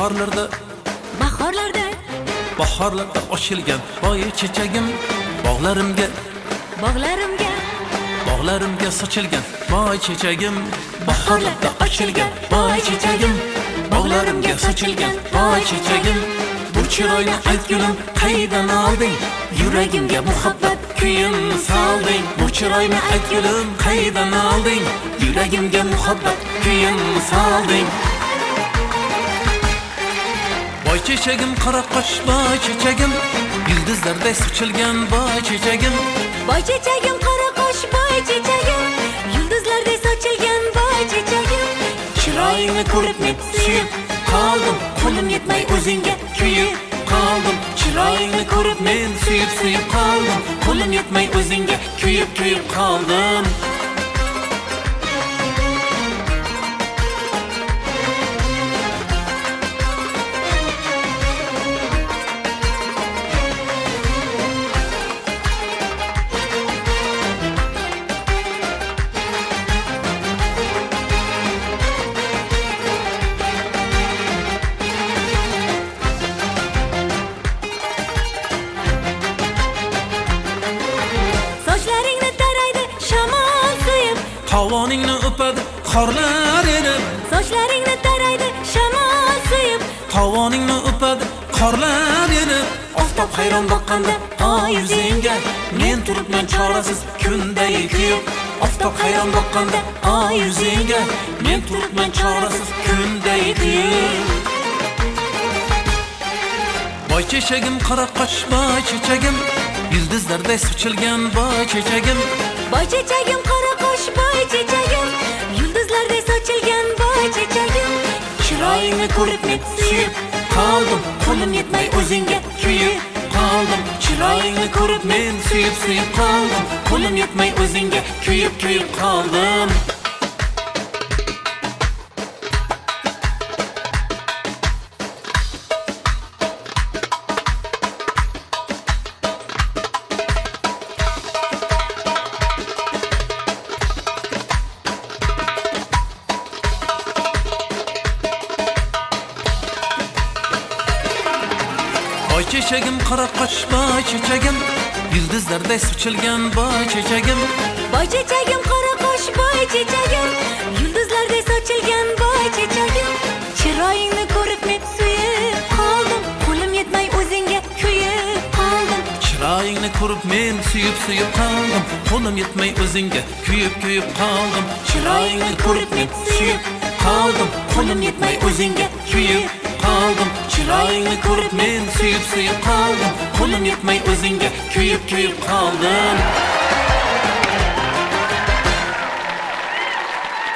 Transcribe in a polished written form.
bahorlarda ochilgan boy chechagim bog'larimga sochilgan boy chechagim bahorlarda ochilgan boy chechagim bog'larimga sochilgan boy chechagim bu chiroyli aytgulim qaydan olding yuragimga muhabbat kuyin solding bu chiroyli aytgulim qaydan olding yuragimga muhabbat kuyin solding boy chechagim qora qosh boy chechagim yulduzlarday sochilgan boy chechagim qora qosh boy chechagim yulduzlarday sochilgan boy chechagim chiroyingni ko'rib men suyib qoldim qo'lim yetmay o'zingga kuyib qoldim chiroyingni ko'rib men suyib qoldim qo'lim yetmay o'zingga kuyib qoldim Tovoningni o'padi qorlar erib sochlaringni taraydi shamol suyib tovoningni o'padi qorlar erib oftob hayron boqqanda oy yuzingga men turibman chorasiz kunday kuyib oftob hayron boqqanda oy yuzingga men turibman chorasiz kunday kuyib boy chechagim qora qosh boy chechagim yulduzlarday sochilgan boy chechagim qora qosh boy chechagim yulduzlarday sochilgan boy chechagim chiroyingni ko'rib men suyib qoldim qo'lim yetmay o'zingga kuyib qoldim chiroyingni ko'rib men suyib qoldim qo'lim yetmay o'zingga kuyib qoldim boy chechagim qora qosh boy chechagim yulduzlarday sochilgan boy chechagim qora qosh boy chechagim yulduzlarday sochilgan boy chechagim chiroyingni ko'rib men suyib qoldim qo'lim yetmay o'zingga kuyib qoldim chiroyingni ko'rib men suyib qoldim qo'lim yetmay o'zingga kuyib qoldim chiroyingni ko'rib men suyib qoldim qo'lim yetmay o'zingga kuyib qoldim chiroyingni ko'rib men suyib qoldim qo'lim yetmay o'zingga kuyib qoldim